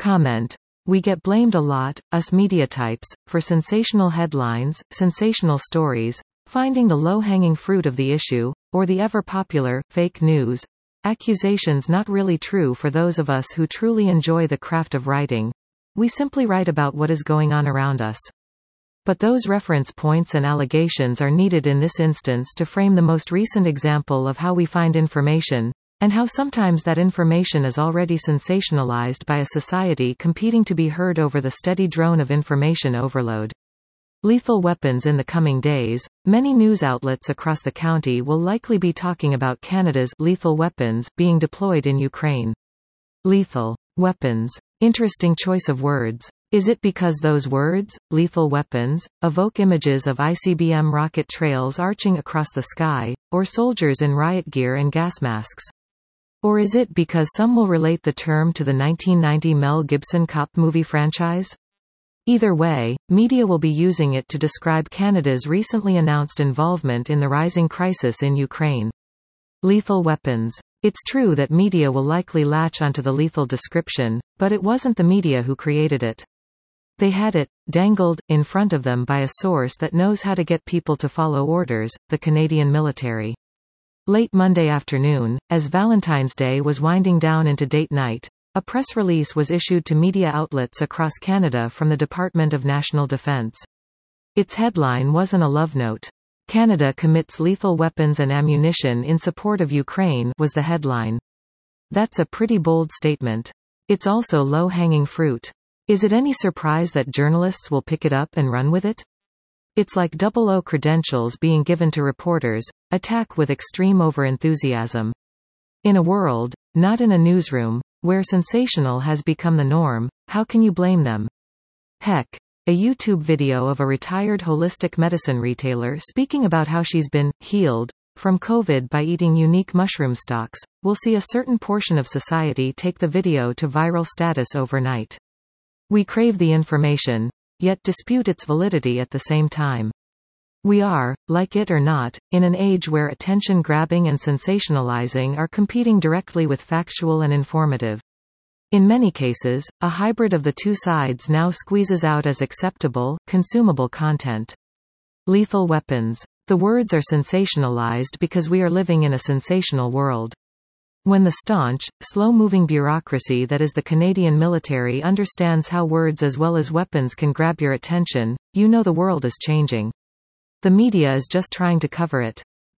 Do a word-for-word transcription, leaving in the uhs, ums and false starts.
Comment. We get blamed a lot, us media types, for sensational headlines, sensational stories, finding the low-hanging fruit of the issue, or the ever-popular, fake news. Accusations not really true for those of us who truly enjoy the craft of writing. We simply write about what is going on around us. But those reference points and allegations are needed in this instance to frame the most recent example of how we find information, and how sometimes that information is already sensationalized by a society competing to be heard over the steady drone of information overload. Lethal weapons. In the coming days, many news outlets across the county will likely be talking about Canada's lethal weapons being deployed in Ukraine. Lethal weapons. Interesting choice of words. Is it because those words, lethal weapons, evoke images of I C B M rocket trails arching across the sky, or soldiers in riot gear and gas masks? Or is it because some will relate the term to the nineteen ninety Mel Gibson cop movie franchise? Either way, media will be using it to describe Canada's recently announced involvement in the rising crisis in Ukraine. Lethal weapons. It's true that media will likely latch onto the lethal description, but it wasn't the media who created it. They had it dangled in front of them by a source that knows how to get people to follow orders, the Canadian military. Late Monday afternoon, as Valentine's Day was winding down into date night, a press release was issued to media outlets across Canada from the Department of National Defence. Its headline wasn't a love note. "Canada commits lethal weapons and ammunition in support of Ukraine" was the headline. That's a pretty bold statement. It's also low-hanging fruit. Is it any surprise that journalists will pick it up and run with it? It's like double O credentials being given to reporters, attack with extreme overenthusiasm. In a world, not in a newsroom, where sensational has become the norm, how can you blame them? Heck, a YouTube video of a retired holistic medicine retailer speaking about how she's been healed from COVID by eating unique mushroom stocks will see a certain portion of society take the video to viral status overnight. We crave the information, yet dispute its validity at the same time. We are, like it or not, in an age where attention-grabbing and sensationalizing are competing directly with factual and informative. In many cases, a hybrid of the two sides now squeezes out as acceptable, consumable content. Lethal weapons. The words are sensationalized because we are living in a sensational world. When the staunch, slow-moving bureaucracy that is the Canadian military understands how words as well as weapons can grab your attention, you know the world is changing. The media is just trying to cover it.